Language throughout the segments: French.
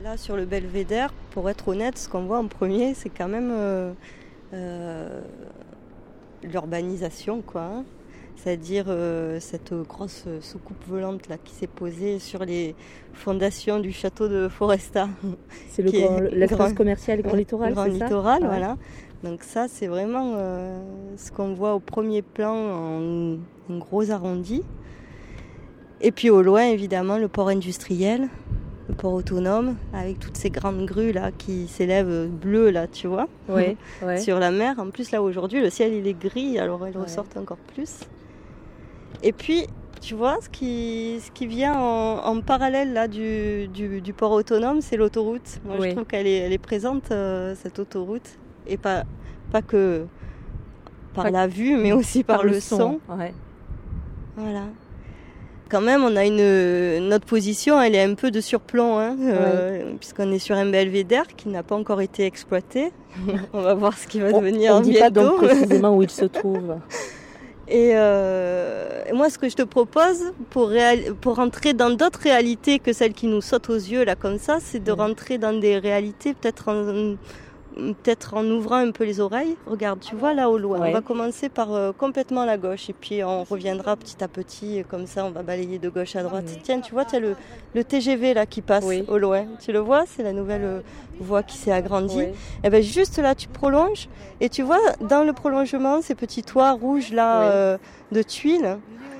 Là, sur le belvédère, pour être honnête, ce qu'on voit en premier, c'est quand même l'urbanisation, quoi. Hein. C'est-à-dire cette grosse soucoupe volante là, qui s'est posée sur les fondations du château de Foresta. C'est l'espace commercial Grand Littoral, Grand c'est Littoral, ça voilà. Donc ça, c'est vraiment ce qu'on voit au premier plan en gros arrondi. Et puis au loin, évidemment, le port industriel, le port autonome, avec toutes ces grandes grues là qui s'élèvent bleues là, tu vois, sur la mer. En plus là aujourd'hui, le ciel il est gris, alors elles ressortent encore plus. Et puis, tu vois, ce qui vient en parallèle là du port autonome, c'est l'autoroute. Moi, je trouve qu'elle est présente cette autoroute, et pas que par la vue, mais aussi par le son. Ouais. Voilà. Quand même, on a notre position, elle est un peu de surplomb, hein, puisqu'on est sur un belvédère qui n'a pas encore été exploité. On va voir ce qui va devenir bientôt. On ne dit pas donc précisément où il se trouve. Et moi, ce que je te propose, pour rentrer dans d'autres réalités que celles qui nous sautent aux yeux, là, comme ça, c'est de rentrer dans des réalités peut-être en ouvrant un peu les oreilles. Regarde, tu vois là au loin, on va commencer par complètement à la gauche et puis on reviendra petit à petit, comme ça on va balayer de gauche à droite. Tiens, tu vois, tu as le TGV là qui passe au loin. Tu le vois, c'est la nouvelle voie qui s'est agrandie. Et ben juste là, tu prolonges et tu vois dans le prolongement ces petits toits rouges là de tuiles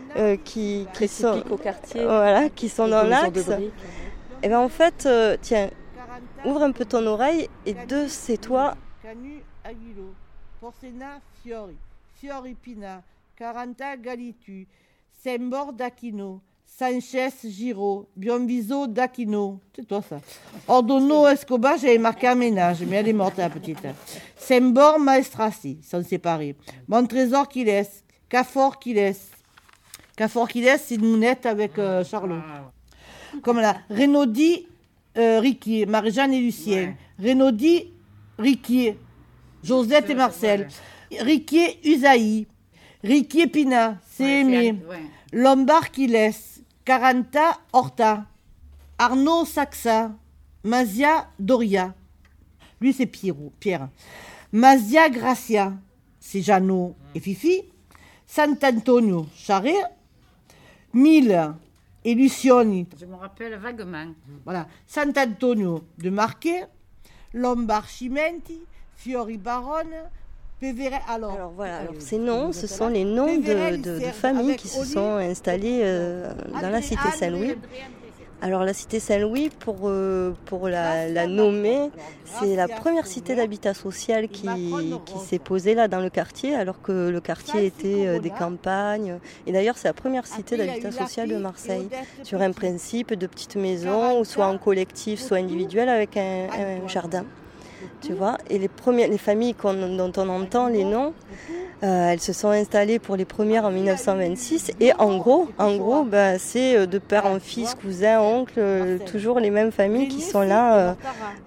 qui sont au quartier, qui sont dans l'axe. Et ben en fait, tiens. Ouvre un peu ton oreille et de ces toits. Canu Aguilo, Porcena Fiori, Fiori Pina, Caranta Galitu, Sembor d'Aquino, Sanchez Giro, Bionviso d'Aquino. C'est toi ça. Ordono Escobar, j'avais marqué un ménage, mais elle est morte la petite. Sembor Maestrassi, sont séparés. Montrésor qui laisse, Cafor qui laisse. Cafor qui laisse, c'est une mounette avec Charlot. Comme là, Renaudi. Riquier, Marie-Jeanne et Lucien, Renaudi, Riquier, Josette et Marcel, Riquier, Usaï, Riquier, Pina, c'est aimé, Lombard qui laisse, Caranta, Horta, Arnaud, Saxa, Mazia, Doria, lui c'est Pierre, Mazia, Gracia, c'est Jeannot et Fifi, Sant'Antonio, Charret, Mille, et Lucioni. Je me rappelle vaguement. Voilà. Sant'Antonio de Marquet, Lombard Cimenti, Fiori Barone, Pevere. Alors voilà, ces noms, ce sont les noms de familles qui se sont installées dans la cité Saint-Louis. Alors la cité Saint-Louis, pour la nommer, c'est la première cité d'habitat social qui s'est posée là dans le quartier, alors que le quartier était des campagnes. Et d'ailleurs, c'est la première cité d'habitat social de Marseille, sur un principe de petites maisons, soit en collectif, soit individuel, avec un jardin. Tu vois, et les familles dont on entend les noms, elles se sont installées pour les premières en 1926 et en gros c'est de père en fils, cousin, oncle, toujours les mêmes familles qui sont là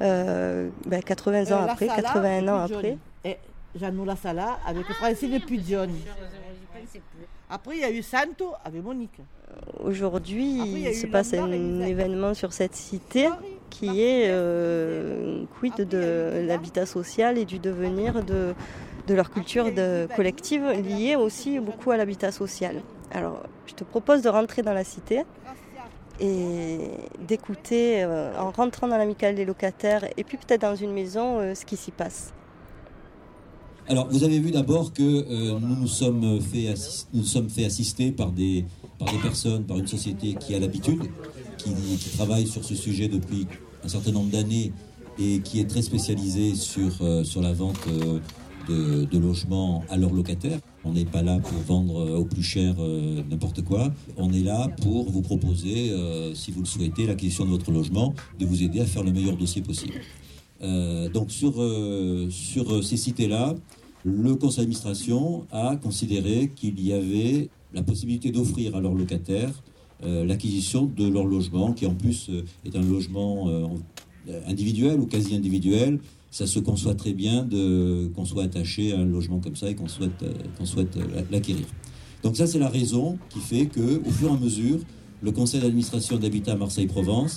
80 ans après, 81 ans après. Et Jeannot La Sala avec le principe de Pudione. Après il y a eu Santo avec Monique. Aujourd'hui, il se passe un événement sur cette cité qui est quid de l'habitat social et du devenir de leur culture collective liée aussi beaucoup à l'habitat social. Alors, je te propose de rentrer dans la cité et d'écouter, en rentrant dans l'amicale des locataires et puis peut-être dans une maison, ce qui s'y passe. Alors, vous avez vu d'abord que nous nous sommes fait assister par des personnes, par une société qui a l'habitude, qui travaille sur ce sujet depuis un certain nombre d'années et qui est très spécialisée sur la vente de logements à leurs locataires. On n'est pas là pour vendre au plus cher n'importe quoi. On est là pour vous proposer, si vous le souhaitez, l'acquisition de votre logement, de vous aider à faire le meilleur dossier possible. Donc sur ces cités-là, le conseil d'administration a considéré qu'il y avait la possibilité d'offrir à leurs locataires l'acquisition de leur logement, qui en plus est un logement individuel ou quasi individuel. Ça se conçoit très bien qu'on soit attaché à un logement comme ça et qu'on souhaite l'acquérir. Donc ça, c'est la raison qui fait qu'au fur et à mesure, le conseil d'administration d'Habitat Marseille-Provence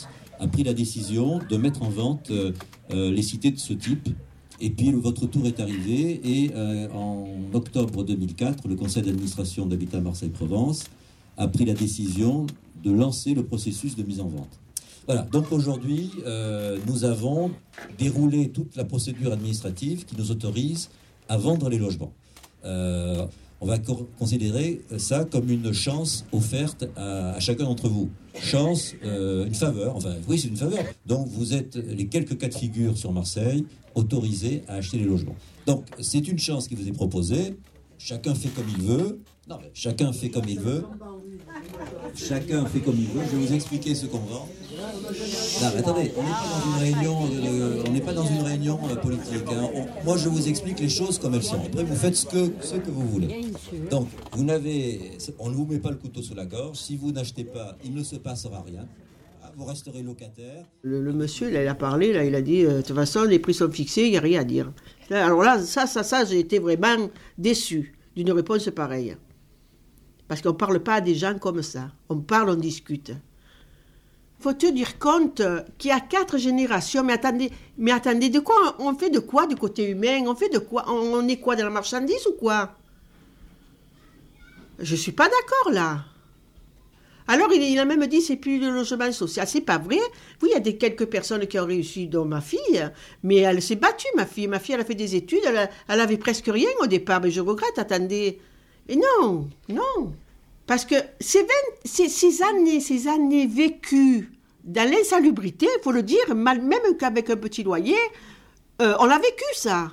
a pris la décision de mettre en vente les cités de ce type. Et puis votre tour est arrivé et en octobre 2004, le conseil d'administration d'Habitat Marseille-Provence a pris la décision de lancer le processus de mise en vente. Voilà, donc aujourd'hui, nous avons déroulé toute la procédure administrative qui nous autorise à vendre les logements. On va considérer ça comme une chance offerte à chacun d'entre vous. Chance, une faveur, enfin oui c'est une faveur. Donc vous êtes les quelques cas de figure sur Marseille autorisés à acheter les logements. Donc c'est une chance qui vous est proposée, chacun fait comme il veut. Non mais chacun fait comme il veut. Chacun fait comme il veut. Je vais vous expliquer ce qu'on vend. Non, mais attendez, on n'est pas dans une réunion politique. Hein. Moi, je vous explique les choses comme elles sont. Après, vous faites ce que vous voulez. Donc, on ne vous met pas le couteau sous la gorge. Si vous n'achetez pas, il ne se passera rien. Vous resterez locataire. Le monsieur, il a parlé, là, il a dit, de toute façon, les prix sont fixés, il n'y a rien à dire. Alors là, ça, j'ai été vraiment déçu d'une réponse pareille. Parce qu'on ne parle pas à des gens comme ça. On parle, on discute. Faut te dire compte qu'il y a 4 générations. Mais attendez, de quoi on fait de quoi du côté humain? On fait de quoi? On est quoi, dans la marchandise ou quoi? Je ne suis pas d'accord, là. Alors, il a même dit c'est plus le logement social. C'est pas vrai. Oui, il y a quelques personnes qui ont réussi, dont ma fille. Mais elle s'est battue, ma fille. Ma fille, elle a fait des études. Elle avait presque rien au départ. Mais je regrette, attendez. Et non. Parce que ces années vécues dans l'insalubrité, il faut le dire, même qu'avec un petit loyer, on l'a vécu, ça.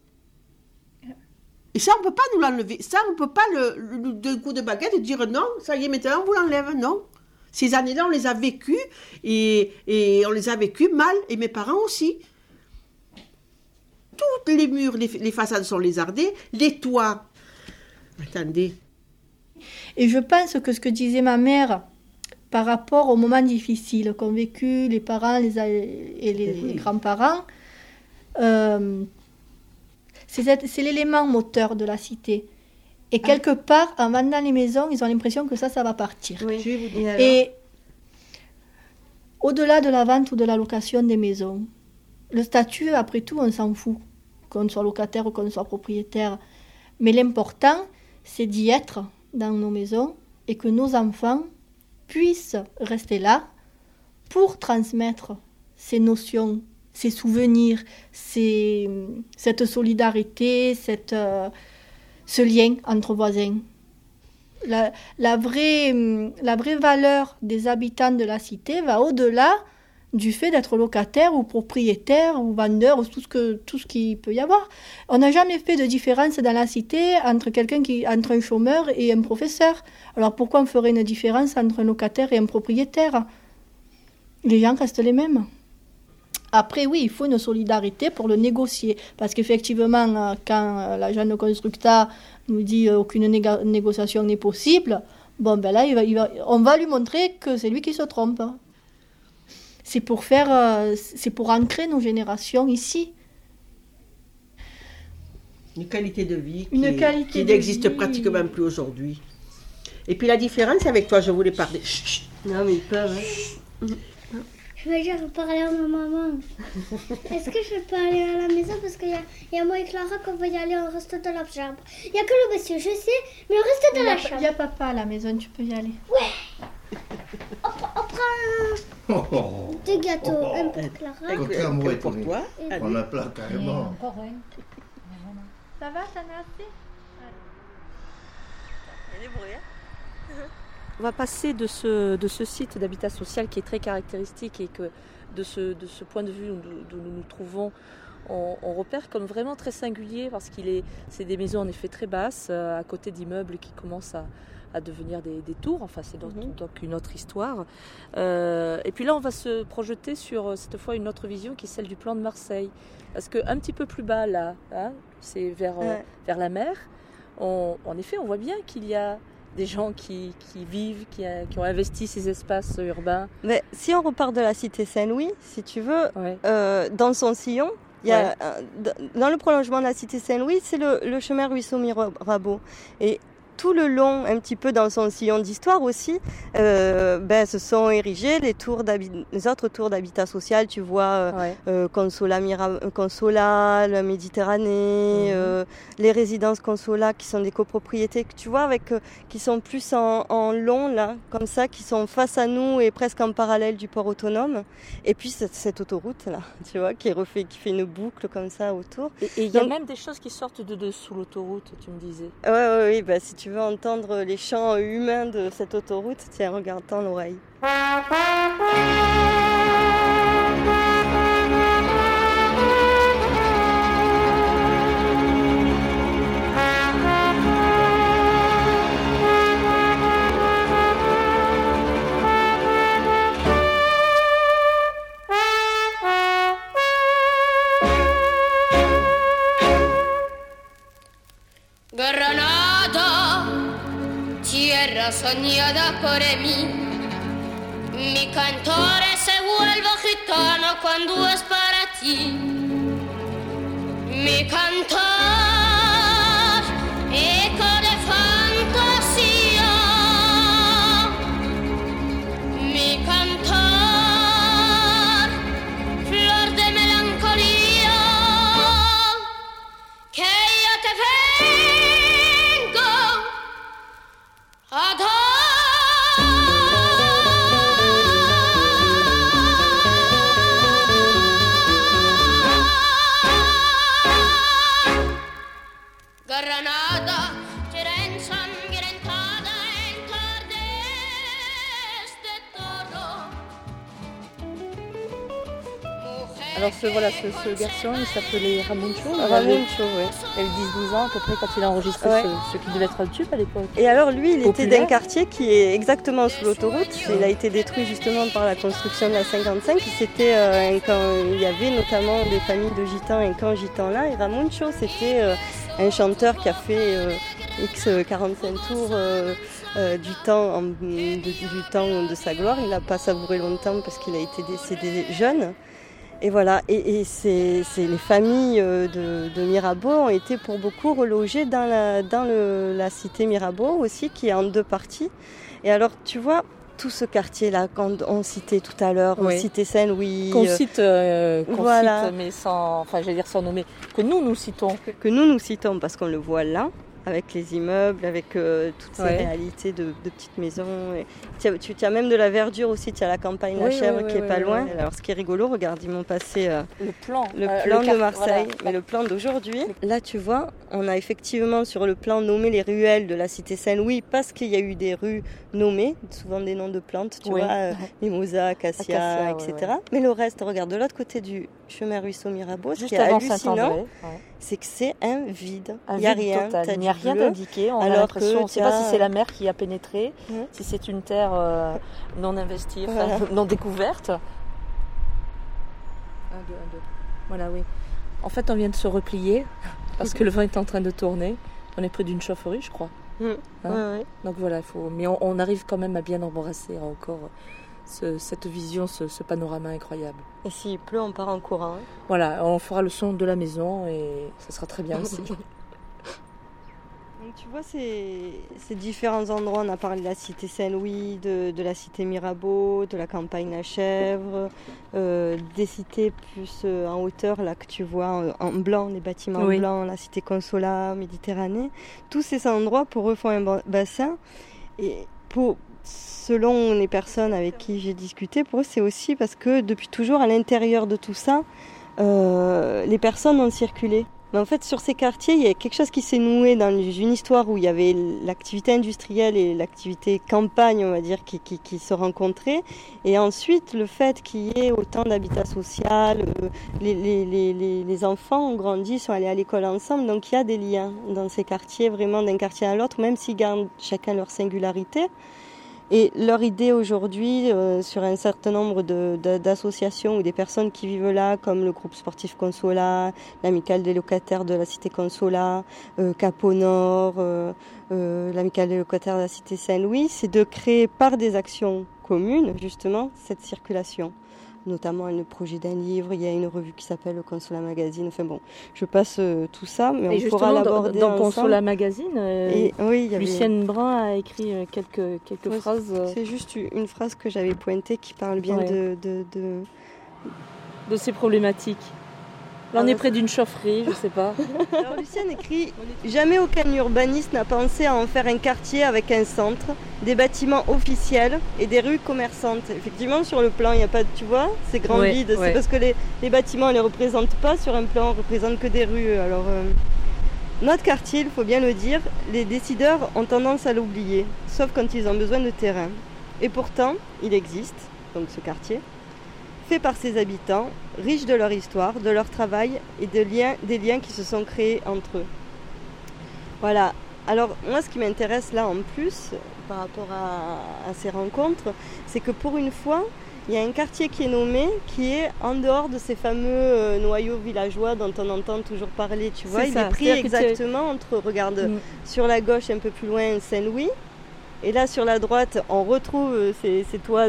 Et ça, on ne peut pas nous l'enlever. Ça, on ne peut pas, d'un coup de baguette, dire non, ça y est, maintenant, on vous l'enlève. Non. Ces années-là, on les a vécues, et on les a vécues mal, et mes parents aussi. Tous les murs, les façades sont lézardées, les toits. Attendez. Et je pense que ce que disait ma mère par rapport aux moments difficiles qu'ont vécu les parents et les grands-parents, c'est l'élément moteur de la cité. Et quelque part, en vendant les maisons, ils ont l'impression que ça va partir. Oui. Et au-delà de la vente ou de la location des maisons, le statut, après tout, on s'en fout, qu'on soit locataire ou qu'on soit propriétaire. Mais l'important, c'est d'y être dans nos maisons et que nos enfants puissent rester là pour transmettre ces notions, ces souvenirs, cette solidarité, ce lien entre voisins. La vraie valeur des habitants de la cité va au-delà du fait d'être locataire ou propriétaire ou vendeur, ou tout ce qu'il peut y avoir. On n'a jamais fait de différence dans la cité entre un chômeur et un professeur. Alors pourquoi on ferait une différence entre un locataire et un propriétaire? Les gens restent les mêmes. Après, oui, il faut une solidarité pour le négocier. Parce qu'effectivement, quand l'agent de Constructa nous dit aucune négociation n'est possible, bon, ben là, on va lui montrer que c'est lui qui se trompe. C'est pour ancrer nos générations ici. Une qualité de vie qui n'existe pratiquement plus aujourd'hui. Et puis la différence avec toi, je voulais parler. Chut. Non, mais ils peuvent. Je vais dire parler à ma maman. Est-ce que je peux aller à la maison? Parce qu'il y a moi et Clara qu'on va y aller, on reste dans la chambre. Il n'y a que le monsieur, je sais, mais on reste dans la chambre. Il y a papa à la maison, tu peux y aller. Ouais. On prend 2 gâteaux, un pour Clara. Et pour toi. On a plein carrément. Ça va, t'en as assez? Il y a des bruits, hein. On va passer de ce site d'habitat social qui est très caractéristique et que de ce point de vue d'où nous nous trouvons, on repère comme vraiment très singulier parce c'est des maisons en effet très basses à côté d'immeubles qui commencent à devenir des tours. Enfin, c'est donc une autre histoire. Et puis là, on va se projeter sur cette fois une autre vision qui est celle du plan de Marseille. Parce qu'un petit peu plus bas là, hein, c'est vers la mer. En effet, on voit bien qu'il y a des gens qui vivent, qui ont investi ces espaces urbains. Mais si on repart de la cité Saint-Louis, si tu veux, dans son sillon, il y a, dans le prolongement de la cité Saint-Louis, c'est le chemin Ruisseau-Mirabeau. Et tout le long, un petit peu dans son sillon d'histoire aussi, se sont érigés les autres tours d'habitat social. Tu vois, Consola, la Méditerranée, les résidences Consola qui sont des copropriétés, tu vois, qui sont plus en long, là, comme ça, qui sont face à nous et presque en parallèle du port autonome. Et puis cette autoroute, là, tu vois, qui fait une boucle comme ça autour. Et il y a même des choses qui sortent de dessous l'autoroute, tu me disais. Oui, si tu veux entendre les chants humains de cette autoroute, tiens, regarde-t'en l'oreille. Granada, tierra soñada por mí, mi cantor se vuelve gitano cuando es para ti. Mi cantor, eco de fantasía, mi cantor, flor de melancolía, que yo te vengo a dar. Granada, c'era ensangrentada en tardes de toro. Alors ce garçon, il s'appelait Ramuncho. Ramuncho, oui. Il avait 10-12 ans à peu près quand il a enregistré ce qui devait être un tube à l'époque. Et alors lui, il Populaire. était d'un quartier qui est exactement sous l'autoroute. Il a été détruit justement par la construction de la 55. C'était un camp, il y avait notamment des familles de gitans, un camp gitan là. Et Ramuncho, c'était un chanteur qui a fait X 45 tours du temps de sa gloire. Il n'a pas savouré longtemps parce qu'il a été décédé jeune. Et voilà, et les familles de Mirabeau ont été pour beaucoup relogées dans la cité Mirabeau aussi, qui est en deux parties. Et alors, tu vois, tout ce quartier-là, qu'on citait tout à l'heure, cité Saint-Louis... Qu'on cite, mais sans nommer, que nous citons. Que nous citons, parce qu'on le voit là, avec les immeubles, avec toutes ces réalités de petites maisons. Tu as même de la verdure aussi, tu as la campagne La Chèvre qui est pas loin. Alors ce qui est rigolo, regarde, ils m'ont passé le plan de Marseille, mais le plan d'aujourd'hui. Là tu vois, on a effectivement sur le plan nommé les ruelles de la cité Saint-Louis parce qu'il y a eu des rues nommées, souvent des noms de plantes, tu vois, mimosa, acacia, etc. Mais le reste, regarde, de l'autre côté du chemin ruisseau Mirabeau, ce qui est hallucinant, c'est que c'est un vide. Il n'y a rien. Il n'y a rien d'indiqué. On a l'impression, on ne sait pas si c'est la mer qui a pénétré, si c'est une terre non investie, non découverte. 1, 2, 1, 2. Voilà, oui. En fait, on vient de se replier parce que le vent est en train de tourner. On est près d'une chaufferie, je crois. Donc voilà, mais on arrive quand même à bien embrasser encore cette vision, ce panorama incroyable. Et s'il pleut, on part en courant. Voilà, on fera le son de la maison et ça sera très bien aussi. Donc tu vois ces différents endroits, on a parlé de la cité Saint-Louis, de la cité Mirabeau, de la campagne La Chèvre, des cités plus en hauteur, là que tu vois en blanc, les bâtiments blancs, la cité Consola, Méditerranée. Tous ces endroits pour eux font un bassin. Et selon les personnes avec qui j'ai discuté, pour eux c'est aussi parce que depuis toujours à l'intérieur de tout ça, les personnes ont circulé. Mais en fait, sur ces quartiers, il y a quelque chose qui s'est noué dans une histoire où il y avait l'activité industrielle et l'activité campagne, on va dire, qui se rencontraient. Et ensuite, le fait qu'il y ait autant d'habitat social, les enfants ont grandi, sont allés à l'école ensemble. Donc, il y a des liens dans ces quartiers, vraiment d'un quartier à l'autre, même s'ils gardent chacun leur singularité. Et leur idée aujourd'hui, sur un certain nombre d'associations ou des personnes qui vivent là, comme le groupe sportif Consola, l'amicale des locataires de la cité Consola, Cap au Nord, l'amicale des locataires de la cité Saint-Louis, c'est de créer par des actions communes, justement, cette circulation. notamment le projet d'un livre. Il y a une revue qui s'appelle le Consolat Magazine. Enfin bon, je passe tout ça, mais on pourra l'aborder dans ensemble. Consolat Magazine, oui, Lucienne Brun a écrit quelques phrases. C'est juste une phrase que j'avais pointée qui parle bien de ces problématiques. Là, on est près d'une chaufferie, je sais pas. Alors Lucienne écrit « Jamais aucun urbaniste n'a pensé à en faire un quartier avec un centre, des bâtiments officiels et des rues commerçantes. » Effectivement, sur le plan, il n'y a pas, tu vois, c'est grand vide. C'est parce que les bâtiments ne les représentent pas. Sur un plan, on ne représente que des rues. Alors, notre quartier, il faut bien le dire, les décideurs ont tendance à l'oublier, sauf quand ils ont besoin de terrain. Et pourtant, il existe, donc ce quartier, fait par ses habitants, riches de leur histoire, de leur travail et des liens qui se sont créés entre eux. Voilà. Alors moi, ce qui m'intéresse là en plus, par rapport à ces rencontres, c'est que pour une fois, il y a un quartier qui est nommé, qui est en dehors de ces fameux noyaux villageois dont on entend toujours parler. Tu vois, il est pris exactement entre, regarde, sur la gauche un peu plus loin, Saint-Louis. Et là, sur la droite, on retrouve ces toits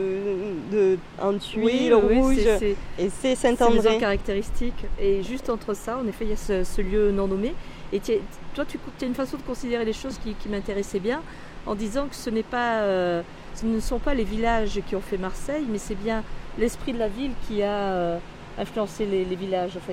en tuiles rouges, et c'est Saint-André. C'est maison caractéristique. Et juste entre ça, en effet, il y a ce lieu non nommé. Et toi, tu as une façon de considérer les choses qui m'intéressait bien, en disant que ce ne sont pas les villages qui ont fait Marseille, mais c'est bien l'esprit de la ville qui a influencé les villages, enfin,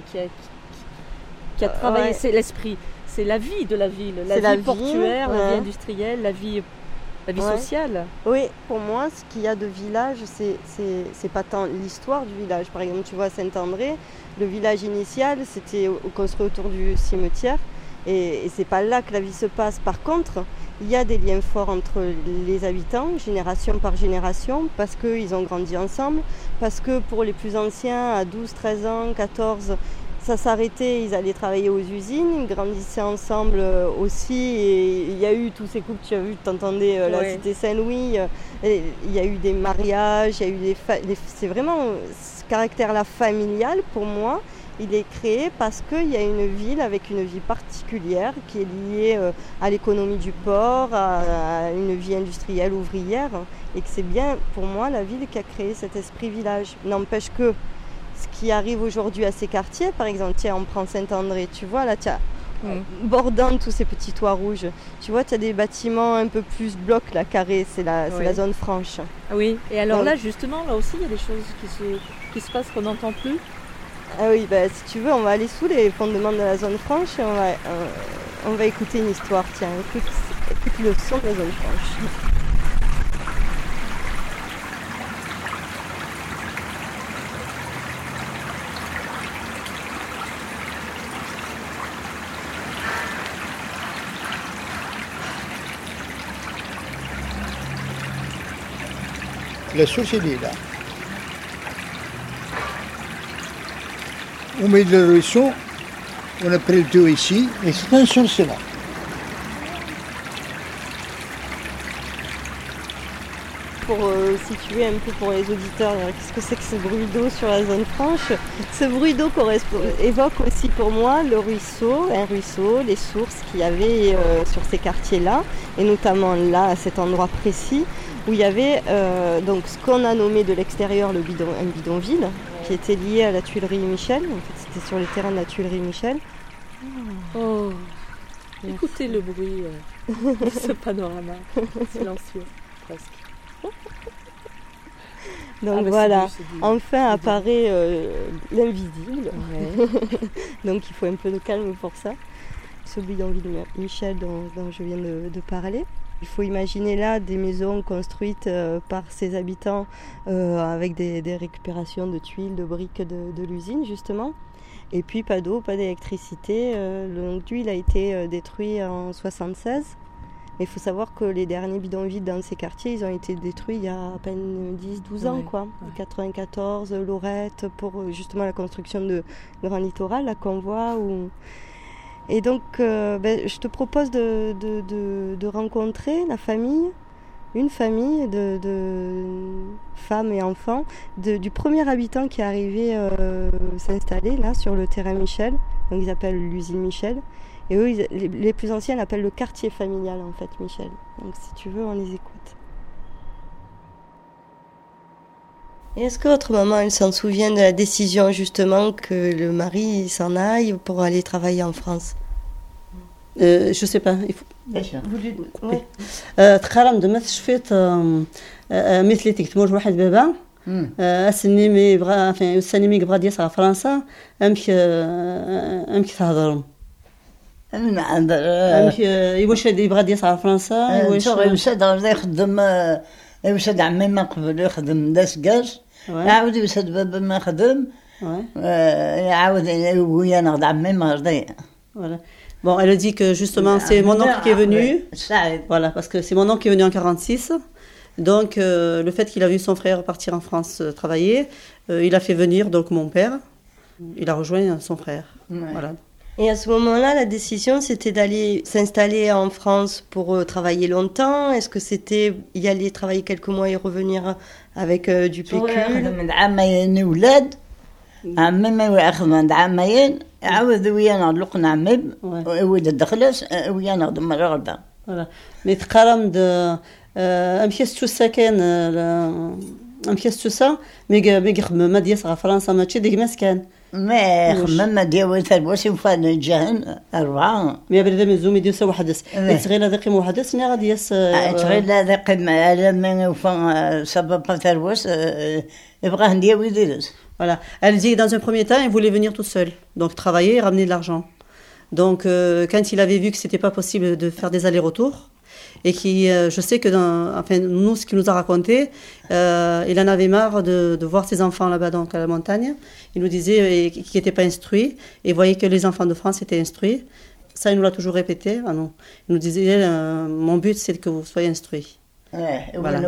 qui a travaillé. C'est l'esprit, c'est la vie de la ville, la vie portuaire, la vie industrielle, la vie sociale. Oui, pour moi, ce qu'il y a de village, c'est pas tant l'histoire du village. Par exemple, tu vois, Saint-André, le village initial, c'était construit autour du cimetière. Et c'est pas là que la vie se passe. Par contre, il y a des liens forts entre les habitants, génération par génération, parce qu'ils ont grandi ensemble, parce que pour les plus anciens, à 12, 13 ans, 14, ça s'arrêtait, ils allaient travailler aux usines, ils grandissaient ensemble aussi, et il y a eu tous ces couples, tu as vu, tu entendais la cité Saint-Louis, il y a eu des mariages, il y a eu c'est vraiment ce caractère-là familial, pour moi, il est créé parce qu'il y a une ville avec une vie particulière qui est liée à l'économie du port, à une vie industrielle ouvrière, et que c'est bien, pour moi, la ville qui a créé cet esprit village. N'empêche que ce qui arrive aujourd'hui à ces quartiers, par exemple, tiens, on prend Saint-André, tu vois, là, bordant tous ces petits toits rouges, tu vois, tu as des bâtiments un peu plus blocs, là, carrés, c'est la zone franche. Ah oui, et alors là, justement, là aussi, il y a des choses qui se passent qu'on n'entend plus. Ah oui, si tu veux, on va aller sous les fondements de la zone franche et on va écouter une histoire. Tiens, écoute le son de la zone franche. La source, elle est là. Au milieu du ruisseau, on a pris le tuyau ici, et c'est un source là. Pour situer un peu pour les auditeurs, qu'est-ce que c'est que ce bruit d'eau sur la zone franche? Ce bruit d'eau évoque aussi pour moi le ruisseau, les sources qu'il y avait sur ces quartiers-là, et notamment là, à cet endroit précis, où il y avait donc ce qu'on a nommé de l'extérieur un bidonville, qui était lié à la tuilerie Michel. En fait, c'était sur les terrains de la tuilerie Michel. Oh, écoutez le bruit de ce panorama silencieux, presque. Donc voilà, enfin apparaît l'invisible. Ouais. Donc il faut un peu de calme pour ça. Ce bidonville Michel dont je viens de parler. Il faut imaginer là des maisons construites par ses habitants avec des récupérations de tuiles, de briques de l'usine justement. Et puis pas d'eau, pas d'électricité. Le tuile a été détruit en 1976. Mais il faut savoir que les derniers bidonvilles dans ces quartiers, ils ont été détruits il y a à peine 10-12 ans. Quoi. 94, Lorette, pour justement la construction de Grand Littoral, la Convoi. Et donc, je te propose de rencontrer une famille de femmes et enfants, du premier habitant qui est arrivé s'installer là sur le terrain Michel. Donc ils appellent l'usine Michel. Et eux, les plus anciens l'appellent le quartier familial en fait, Michel. Donc si tu veux, on les écoute. Et est-ce que votre maman, elle s'en souvient de la décision justement que le mari s'en aille pour aller travailler en France? Je sais pas. تخرمت ما شفت مثلي تكتمور واحد بابا السني مي يبغى في السني مي يبغى يسعى فرنسا امك تهضرهم واش يبغى يسعى فرنسا واش يخدم يوسد عمي ما قبل يخدم داس كاش يعاود يوسد بابا ما خدم يعاود ويا ناخذ عمي ما رضي. Voilà. Bon, elle dit que justement c'est mon oncle qui est venu. Voilà, parce que c'est mon oncle qui est venu en 46. Donc le fait qu'il a vu son frère partir en France travailler, il a fait venir donc mon père. Il a rejoint son frère. Voilà. Et à ce moment-là, la décision, c'était d'aller s'installer en France pour travailler longtemps. Est-ce que c'était y aller travailler quelques mois et revenir avec du pécule? عمي ما ياخذ من عمين عاود ويانا لقنا عمي ولد دخلس ويانا ضم الغدا. Voilà. Mais تقرم de امشيت شو ساكن امشيت شو سا ميغ ما ديس على فرنسا ماشي ديك مسكن ما خمم ديال ثروس وفان جهن 4 مي بريده مزومي ديال وحدس تغيل هذا قيم وحدس ني غادي يس تغيل هذا قيم على من وفان سبب ثروس يبغى ندير ويديرس. Voilà. Elle dit que dans un premier temps, il voulait venir tout seul, donc travailler et ramener de l'argent. Donc, quand il avait vu que c'était pas possible de faire des allers-retours, et qui, je sais que, nous, ce qu'il nous a raconté, il en avait marre de voir ses enfants là-bas, donc à la montagne. Il nous disait qu'ils n'étaient pas instruits, et voyait que les enfants de France étaient instruits. Ça, il nous l'a toujours répété. Ah non. Il nous disait, mon but, c'est que vous soyez instruits. Voilà.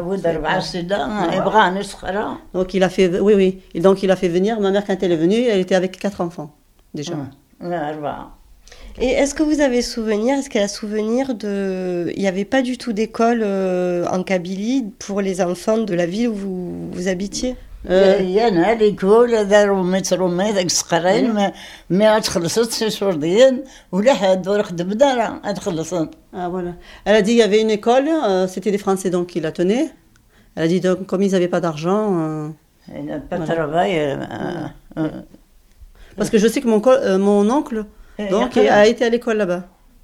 Donc il a fait, oui. Et donc il a fait venir. Ma mère, quand elle est venue, elle était avec 4 enfants déjà. Et est-ce que vous avez souvenir, est-ce qu'elle a souvenir il n'y avait pas du tout d'école en Kabylie pour les enfants de la ville où vous habitiez? أنا ليكول داروا مترومي داك الصقرين ما تخلصت شي شهور ديال ولا حد ولا خدم دارها تخلصت. Ah voilà. Elle a dit il y avait une école, c'était des Français donc qui la tenaient. Elle a dit donc comme ils n'avaient pas d'argent. Pas de travail. Parce que je sais que mon oncle donc a été à l'école là-bas.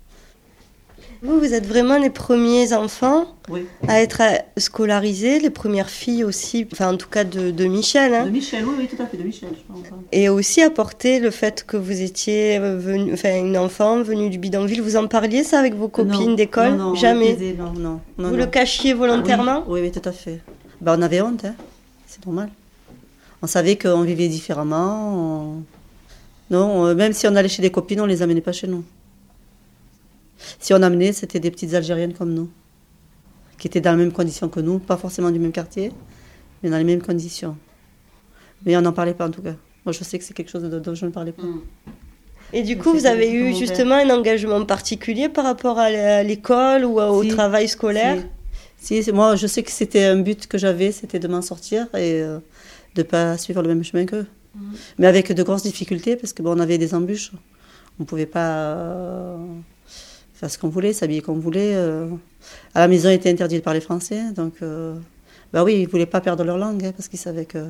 Vous êtes vraiment les premiers enfants à être scolarisés, les premières filles aussi, enfin en tout cas de Michel. Hein. De Michel, oui, tout à fait, de Michel, je pense. Et aussi apporter le fait que vous étiez une enfant venue du bidonville. Vous en parliez ça avec vos copines d'école? Non, jamais. Non. Vous le cachiez volontairement? Oui, tout à fait. On avait honte, hein. C'est normal. On savait qu'on vivait différemment. Non, même si on allait chez des copines, on les amenait pas chez nous. Si on amenait, c'était des petites Algériennes comme nous, qui étaient dans les mêmes conditions que nous, pas forcément du même quartier, mais dans les mêmes conditions. Mais on n'en parlait pas en tout cas. Moi je sais que c'est quelque chose dont je ne parlais pas. Et du coup, vous avez eu justement un engagement particulier par rapport à l'école ou au travail scolaire? Si, moi je sais que c'était un but que j'avais, c'était de m'en sortir et de ne pas suivre le même chemin qu'eux. Mais avec de grosses difficultés, parce qu'on avait des embûches. On ne pouvait pas... faire ce qu'on voulait, s'habiller comme on voulait. À la maison, il était interdit de parler français. Donc, oui, ils ne voulaient pas perdre leur langue, hein, parce qu'ils savaient que...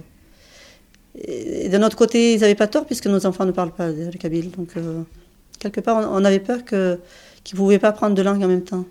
Et de notre côté, ils n'avaient pas tort, puisque nos enfants ne parlent pas le kabyle. Donc, quelque part, on avait peur qu'ils ne pouvaient pas apprendre deux langues en même temps.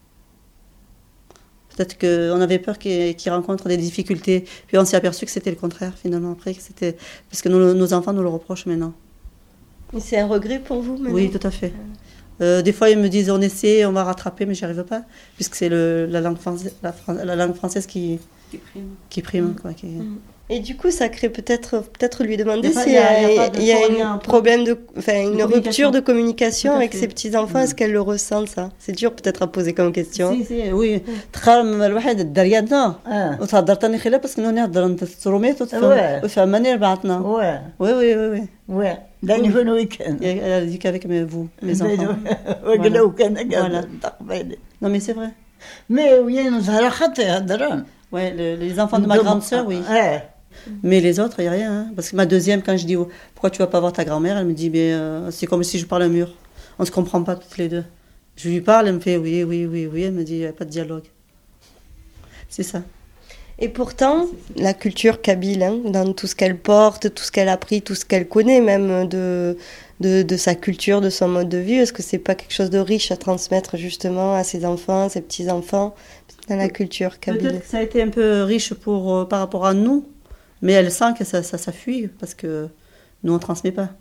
Peut-être qu'on avait peur qu'ils rencontrent des difficultés. Puis on s'est aperçu que c'était le contraire, finalement, après. Que c'était... Parce que nos enfants nous le reprochent maintenant. Mais c'est un regret pour vous, maintenant? Oui, tout à fait. Des fois, ils me disent on essaie, on va rattraper, mais j'y arrive pas, puisque c'est la langue française qui prime. Quoi, Et du coup, ça crée peut-être lui demander s'il y a un problème une rupture de communication avec ses petits enfants. Est-ce qu'elle le ressent ça? C'est dur peut-être à poser comme question. Si, oui. تخرم الواحد درياتنا وتهضرتني خلال بس كنا نهضر نتروميت وفهمني بعضنا. Oui. داني فين ويكان. Elle a dit qu'avec vous, mes enfants. وقلو كان قال تقبل. Non mais c'est vrai. Mais وين زهره خطي هضران. Ouais, les enfants de ma grande sœur, oui. Mais les autres, il n'y a rien. Hein. Parce que ma deuxième, quand je dis pourquoi tu ne vas pas voir ta grand-mère, elle me dit c'est comme si je parle à un mur. On ne se comprend pas toutes les deux. Je lui parle, elle me fait oui. Elle me dit il n'y a pas de dialogue. C'est ça. Et pourtant, la culture kabyle, hein, dans tout ce qu'elle porte, tout ce qu'elle a appris, tout ce qu'elle connaît même de sa culture, de son mode de vie, est-ce que c'est pas quelque chose de riche à transmettre justement à ses enfants, à ses petits-enfants, dans la culture kabyle? Peut-être que ça a été un peu riche par rapport à nous, mais elle sent que ça fuit, parce que nous, on ne transmet pas.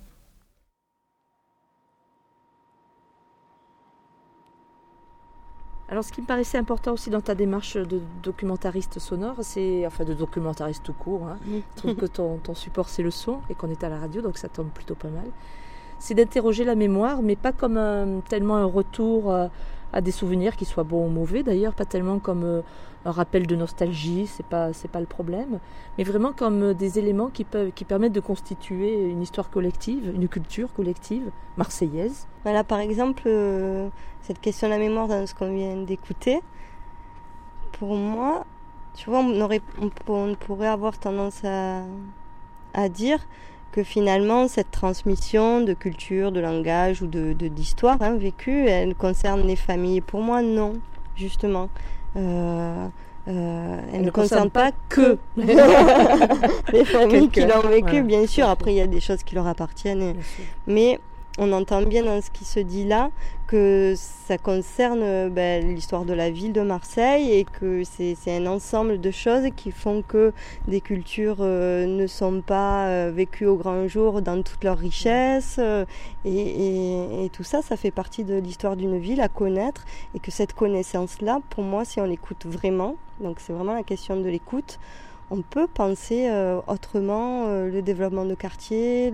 Alors, ce qui me paraissait important aussi dans ta démarche de documentariste sonore, de documentariste tout court, hein. Je trouve que ton support c'est le son et qu'on est à la radio, donc ça tombe plutôt pas mal. C'est d'interroger la mémoire, mais pas comme tellement un retour à des souvenirs, qui soient bons ou mauvais d'ailleurs, pas tellement comme un rappel de nostalgie, c'est pas le problème, mais vraiment comme des éléments qui permettent de constituer une histoire collective, une culture collective marseillaise. Voilà, par exemple, cette question de la mémoire dans ce qu'on vient d'écouter, pour moi, tu vois, on pourrait avoir tendance à dire que finalement, cette transmission de culture, de langage ou d'histoire vécue, elle concerne les familles. Pour moi, non, justement. Elle ne concerne pas que les familles qui l'ont vécu, bien sûr. Après, il y a des choses qui leur appartiennent. Mais on entend bien dans ce qui se dit là que ça concerne l'histoire de la ville de Marseille et que c'est un ensemble de choses qui font que des cultures ne sont pas vécues au grand jour dans toute leur richesse et tout ça, ça fait partie de l'histoire d'une ville à connaître et que cette connaissance-là, pour moi, si on l'écoute vraiment, donc c'est vraiment la question de l'écoute, on peut penser autrement le développement de quartier,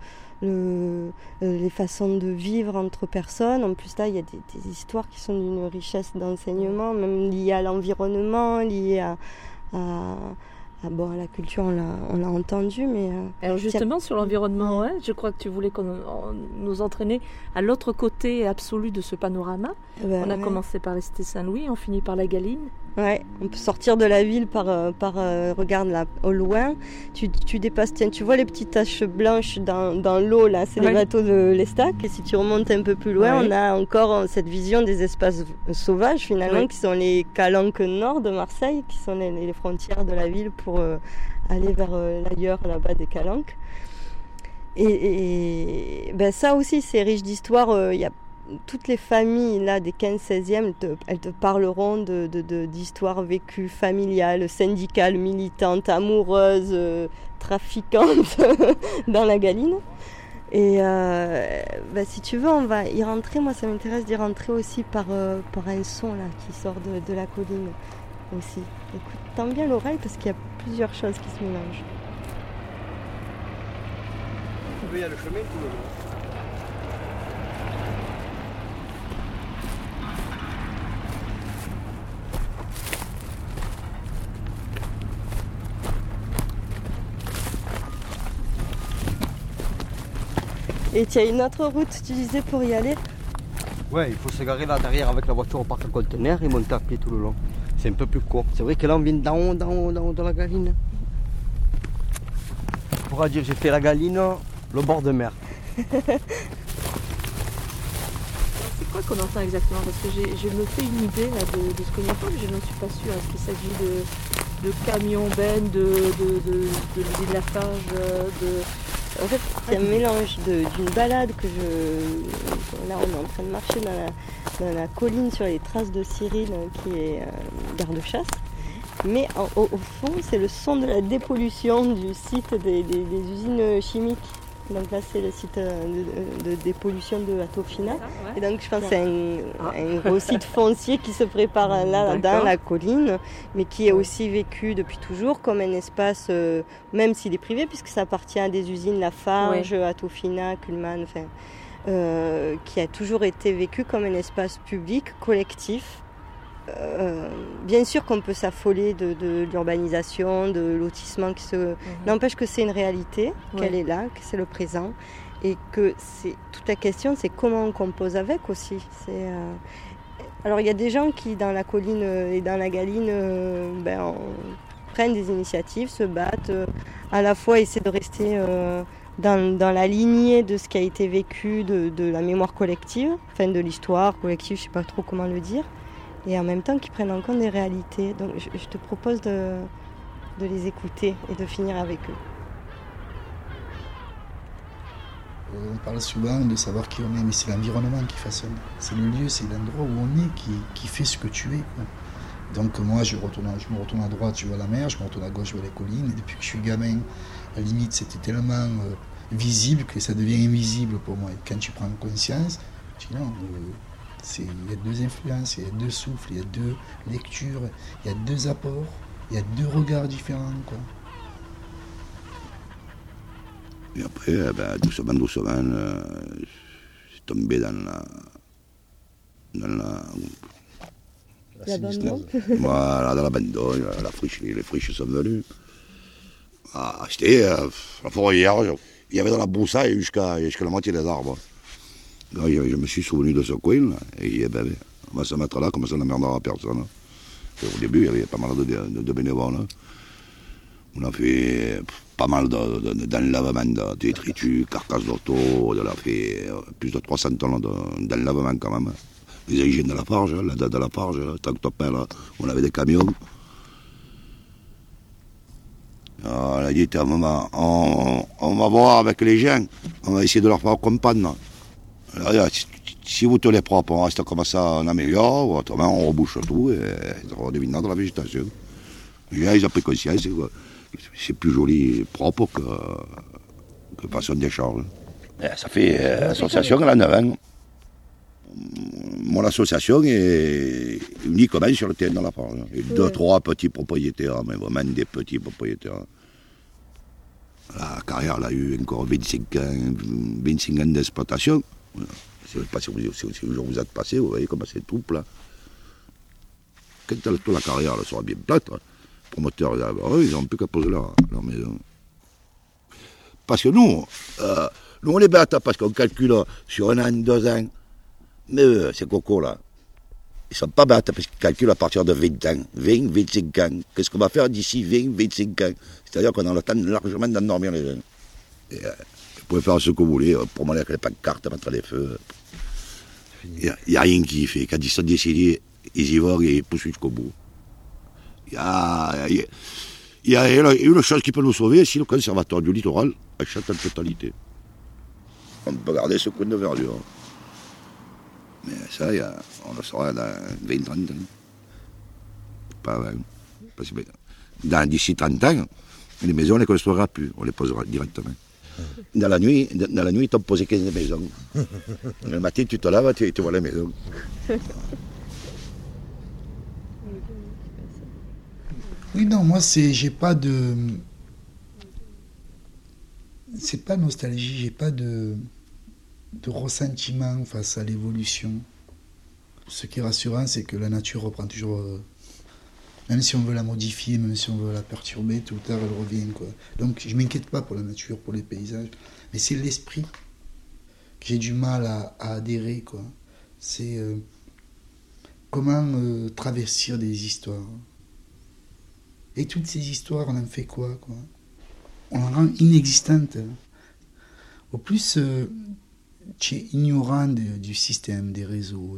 les façons de vivre entre personnes. En plus là, il y a des histoires qui sont d'une richesse d'enseignement, même liées à l'environnement, liées à la culture, on l'a entendu, mais... Alors justement, sur l'environnement, je crois que tu voulais nous entraîner à l'autre côté absolu de ce panorama. On a commencé par la cité Saint-Louis, on finit par la Galine. Ouais, on peut sortir de la ville regarde là, au loin, tu dépasses, tu vois les petites taches blanches dans l'eau, là, c'est les bateaux de l'Estac, et si tu remontes un peu plus loin, on a encore cette vision des espaces sauvages, finalement, qui sont les calanques nord de Marseille, qui sont les frontières de la ville pour aller vers l'ailleurs, là-bas des calanques. Et ça aussi, c'est riche d'histoire, il y a toutes les familles là des 15-16e, elles te parleront d'histoires vécues familiales, syndicales, militantes, amoureuses, trafiquantes dans la Galine. Et si tu veux, on va y rentrer. Moi, ça m'intéresse d'y rentrer aussi par un son là qui sort de la colline aussi. Écoute, tends bien l'oreille parce qu'il y a plusieurs choses qui se mélangent. Il y a le chemin tout le long. Et tu as une autre route, tu disais, pour y aller? Ouais, il faut se garer là derrière avec la voiture au parc conteneur et monter à pied tout le long. C'est un peu plus court. C'est vrai que là on vient d'en haut de la Galine. On pourra dire j'ai fait la Galine, le bord de mer. C'est quoi qu'on entend exactement? Parce que je me fais une idée là, de ce qu'on entend, mais je n'en suis pas sûre. Est-ce qu'il s'agit de camions bennes, de l'usine Lafarge, En fait, c'est un mélange d'une balade là, on est en train de marcher dans la colline sur les traces de Cyril, qui est garde-chasse. Mais au fond, c'est le son de la dépollution du site des usines chimiques. Donc là, c'est le site de dépollution de Atofina. Et donc, je pense que c'est un gros site foncier qui se prépare là dans la colline, mais qui est aussi vécu depuis toujours comme un espace, même s'il est privé, puisque ça appartient à des usines Lafarge, Atofina, Kuhlmann, qui a toujours été vécu comme un espace public, collectif. Bien sûr qu'on peut s'affoler de l'urbanisation, de lotissement qui se... N'empêche que c'est une réalité, qu'elle est là, que c'est le présent et que c'est toute la question, c'est comment on compose avec aussi. Alors il y a des gens qui dans la colline et dans la Galine prennent des initiatives, se battent, à la fois essaient de rester dans la lignée de ce qui a été vécu, de la mémoire collective, enfin de l'histoire collective, je ne sais pas trop comment le dire. Et en même temps qui prennent en compte des réalités. Donc je te propose de les écouter et de finir avec eux. On parle souvent de savoir qui on est, mais c'est l'environnement qui façonne. C'est le lieu, c'est l'endroit où on est qui fait ce que tu es, quoi. Donc moi, je me retourne à droite, je vois la mer, je me retourne à gauche, je vois les collines. Et depuis que je suis gamin, à la limite, c'était tellement visible que ça devient invisible pour moi. Et quand tu prends conscience, tu dis non, il y a deux influences, il y a deux souffles, il y a deux lectures, il y a deux apports, il y a deux regards différents, quoi. Et après, doucement, c'est tombé dans l'abandon. Voilà, dans l'abandon, les friches sont venues. C'était la forêt hier, il y avait dans la broussaille jusqu'à la moitié des arbres. Là, je me suis souvenu de ce coin, là, et on va se mettre là, comme ça n'emmerdera personne. Et au début, il y avait pas mal de bénévoles. Là. On a fait pas mal d'enlèvement de détritus, carcasses d'auto, on a fait plus de 300 tonnes d'enlèvement quand même. Les origines de la Farge, la date de la Farge, tant que t'appelles, on avait des camions. On a dit, à un moment, on va voir avec les gens, on va essayer de leur faire comprendre. Alors, si vous tenez propre, on reste comme ça, on améliore, ou autrement on rebouche tout et on redevient dans la végétation. Les gens, ils ont pris conscience, c'est plus joli, propre que façon d'échange. Ça fait association à la 9 ans. Mon association est uniquement sur le terrain de la Farge. Et 2-3 petits propriétaires, mais vraiment des petits propriétaires. La carrière elle a eu encore 25 ans d'exploitation. Je ne sais pas si un jour vous êtes passé, vous voyez comment c'est tout plat. Quand toute la carrière elle sera bien plate, les promoteurs ils n'ont plus qu'à poser leur maison. Parce que nous on est bêtes parce qu'on calcule sur 1 an, 2 ans. Mais ces cocos-là, ils ne sont pas bêtes parce qu'ils calculent à partir de 20 ans, 20, 25 ans. Qu'est-ce qu'on va faire d'ici 20, 25 ans? C'est-à-dire qu'on a le temps largement d'endormir les gens. Et, vous pouvez faire ce que vous voulez, promener avec les pancartes, mettre les feux. Il n'y a rien qui fait. Quand ils sont décidés, ils y vont et ils poussent jusqu'au bout. Il y a une chose qui peut nous sauver, c'est le conservatoire du littoral, achète en totalité. On peut garder ce coin de verdure. Mais ça, on le saura dans 20-30 ans. Pas vrai. Parce que d'ici 30 ans, les maisons, on ne les construira plus. On les posera directement. Dans la nuit, ils t'ont posé 15 maisons. Le matin, tu te laves, tu vois les maisons. Oui, non, moi, j'ai pas de... C'est pas nostalgie, j'ai pas de ressentiment face à l'évolution. Ce qui est rassurant, c'est que la nature reprend toujours... même si on veut la modifier, même si on veut la perturber, tout ou tard, elle revient, quoi. Donc, je ne m'inquiète pas pour la nature, pour les paysages. Mais c'est l'esprit que j'ai du mal à adhérer, quoi. C'est comment traverser des histoires. Et toutes ces histoires, on en fait quoi? On en rend inexistantes. Au plus... tu es ignorant du système, des réseaux,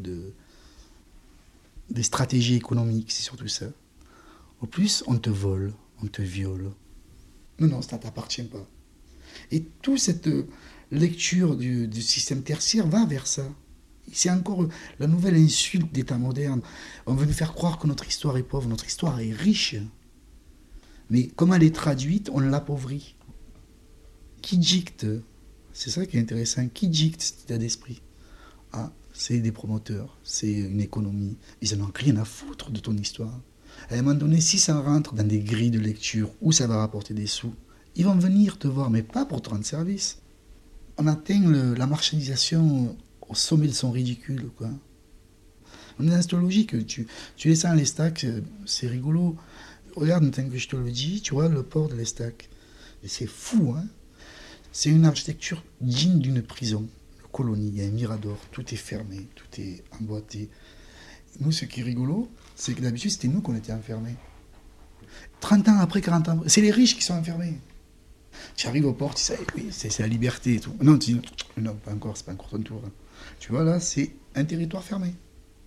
des stratégies économiques, c'est surtout ça. Au plus, on te vole, on te viole. Non, ça ne t'appartient pas. Et toute cette lecture du système tertiaire va vers ça. C'est encore la nouvelle insulte d'État moderne. On veut nous faire croire que notre histoire est pauvre, notre histoire est riche. Mais comme elle est traduite, on l'appauvrit. Qui dicte? C'est ça qui est intéressant. Qui dicte cet état d'esprit? C'est des promoteurs, c'est une économie. Ils n'en ont rien à foutre de ton histoire. À un moment donné, si ça rentre dans des grilles de lecture où ça va rapporter des sous, ils vont venir te voir, mais pas pour te rendre service. On atteint la marchandisation au sommet de son ridicule, quoi. On est dans cette logique. Tu descends l'Estac, c'est rigolo. Regarde, maintenant que je te le dis, tu vois le port de l'Estac. Et c'est fou, hein. C'est une architecture digne d'une prison, une colonie, il y a un mirador, tout est fermé, tout est emboîté. Nous, ce qui est rigolo, c'est que d'habitude, c'était nous qu'on était enfermés. 30 ans après, 40 ans après, c'est les riches qui sont enfermés. Tu arrives aux portes, tu sais, oui, c'est la liberté et tout. Non, tu dis, non, pas encore, c'est pas encore ton tour. Tu vois, là, c'est un territoire fermé.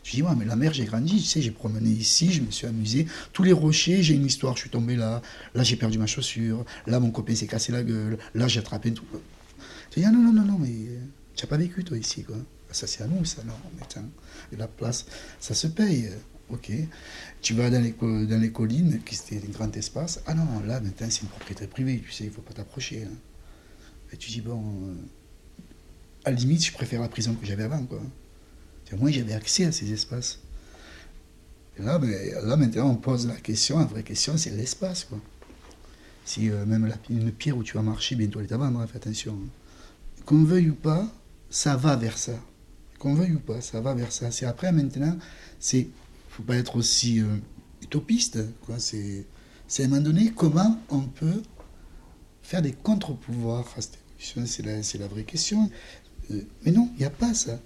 Je dis, ouais, mais la mer, j'ai grandi, tu sais, j'ai promené ici, je me suis amusé. Tous les rochers, j'ai une histoire, je suis tombé là, là j'ai perdu ma chaussure, là mon copain s'est cassé la gueule, là j'ai attrapé tout. Je dis, ah non, mais tu n'as pas vécu toi ici, quoi. Ça c'est à nous, ça, non, mais tiens, et la place, ça se paye. Ok, tu vas dans les collines, qui c'était un grand espace. Ah non, là maintenant c'est une propriété privée, tu sais, il ne faut pas t'approcher. Hein. Et tu dis, bon, à la limite, je préfère la prison que j'avais avant, quoi. Moi, j'avais accès à ces espaces. Et là, maintenant, on pose la question, la vraie question, c'est l'espace, quoi. Si même une pierre où tu vas marcher, bientôt elle est à vendre, hein, fais attention. Hein. Qu'on veuille ou pas, ça va vers ça. Qu'on veuille ou pas, ça va vers ça. C'est après, maintenant, il ne faut pas être aussi utopiste, quoi. C'est à un moment donné, comment on peut faire des contre-pouvoirs à cette évolution, c'est la vraie question. Mais non, il n'y a pas ça.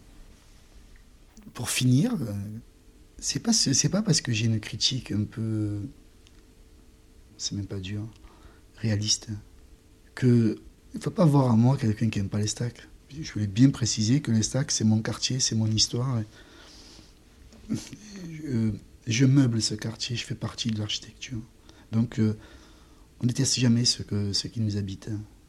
Pour finir, c'est pas parce que j'ai une critique un peu, c'est même pas dur, réaliste, que il faut pas voir en moi quelqu'un qui aime pas les stacks. Je voulais bien préciser que les stacks, c'est mon quartier, c'est mon histoire. Je meuble ce quartier, je fais partie de l'architecture. Donc, on ne déteste jamais ce qui nous habite.